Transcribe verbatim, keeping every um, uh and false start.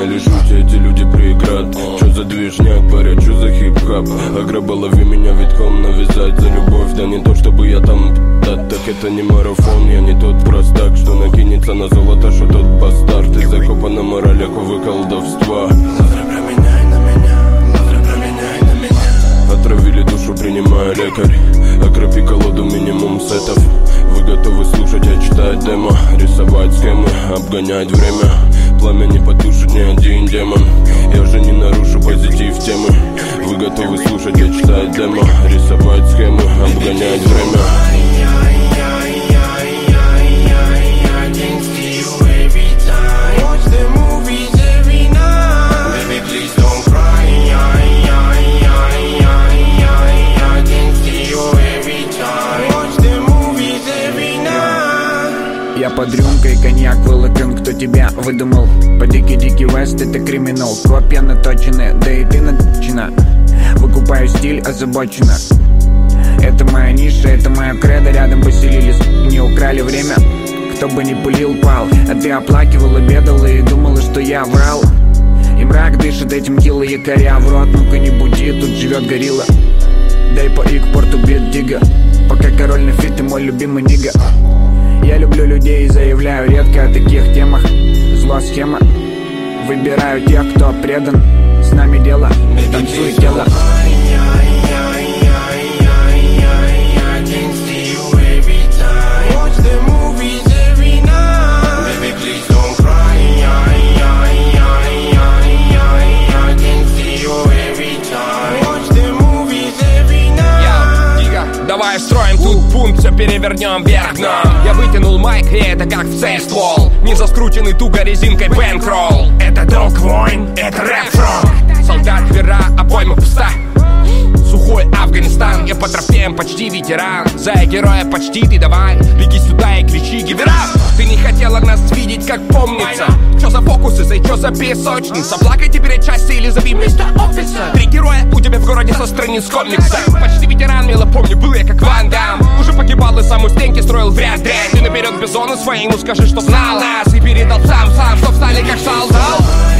или шутя, эти люди преград. Чё за движняк, паря, чё за хип-хап? Аграба, лови меня витком, навязать за любовь. Да не то, чтобы я там да, так это не марафон. Я не тот простак, что накинется на золото, что тот бастард. Ты закопан на моралях, увы, колдовства. Завтра променяй на меня, завтра променяй на меня. Отравили душу, принимая лекарь. Окропи колоду, минимум сетов. Вы готовы слушать, я читаю демо. Рисовать схемы, обгонять время. Пламя не потушит ни один демон. Я же не нарушу позитив темы. Вы готовы слушать, я читаю демо. Рисовать схемы, обгонять время. Я под рюмкой, коньяк, волокон, кто тебя выдумал? По дикий-дикий вест это криминал. Копья наточены, да и ты наточена. Выкупаю стиль, озабочена. Это моя ниша, это моя кредо. Рядом поселились, не украли время. Кто бы ни пылил, пал. А ты оплакивала, бедала и думала, что я врал. И мрак дышит этим кило якоря в рот. Ну-ка не буди, тут живет горилла. Дай по и к порту бит дига. Пока король на фит, ты мой любимый нига. Я люблю людей и заявляю редко о таких темах. Зло схема. Выбираю тех, кто предан. С нами дело, танцуй тело. Давай строим тут бунт, все перевернем вверх дном. Я вытянул майк, и это как в цель ствол. Не заскрученный туго резинкой бэнкролл. Это долг войн, это рэп-фронт. Солдат вера, обойма пуста. Сухой Афганистан, я по трофеям почти ветеран. За героя почти ты давай, беги сюда и кричи гивера. Ты не хотела нас видеть, как помнится. Чё за фокусы, за чё за песочница? Плакайте перед части или зови мистер офисер. Три героя у тебя в городе со страниц комикса. Почти ветеран, мило помню, был я как Ван Дам. Уже погибал и сам у стенки строил вряд дрянь. Ты наперед бизону своему скажи, что знал нас. И передал сам-сам, чтоб стали как солдат.